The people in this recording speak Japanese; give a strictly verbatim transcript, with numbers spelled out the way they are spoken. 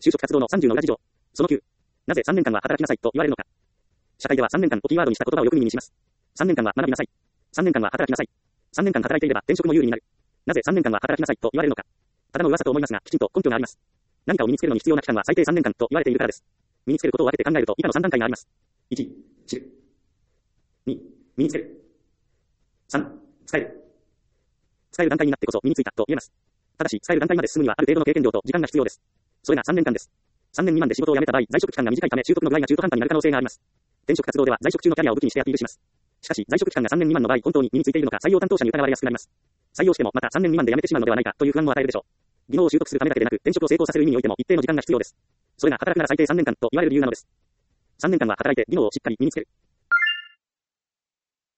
就職活動のさんじゅうの裏事情。そのきゅう。なぜさんねんかんは働きなさいと言われるのか。社会ではさんねんかんをキーワードにした言葉をよく耳にします。さんねんかんは学びなさい。さんねんかんは働きなさい。さんねんかん働いていれば転職も有利になる。なぜさんねんかんは働きなさいと言われるのか。ただの噂と思いますが、きちんと根拠があります。何かを身につけるのに必要な期間は最低さんねんかんと言われているからです。身につけることを分けて考えると以下のさん段階があります。いち、知る。に、身につける。さん、使える。使える段階になってこそ身についたと言えます。ただし、使える段階まで進むにはある程度の経験量と時間が必要です。それがさんねんかんです。さんねん未満で仕事を辞めた場合、在職期間が短いため習得の具合が中途半端になる可能性があります。転職活動では在職中のキャリアを武器にしてアピールします。しかし、在職期間がさんねん未満の場合、本当に身についているのか採用担当者に疑われやすくなります。採用してもまたさんねん未満で辞めてしまうのではないかという不安も与えるでしょう。技能を習得するためだけでなく、転職を成功させる意味においても一定の時間が必要です。それが働くなら最低さんねんかんと言われる理由なのです。さんねんかんは働いて技能をしっかり身につける。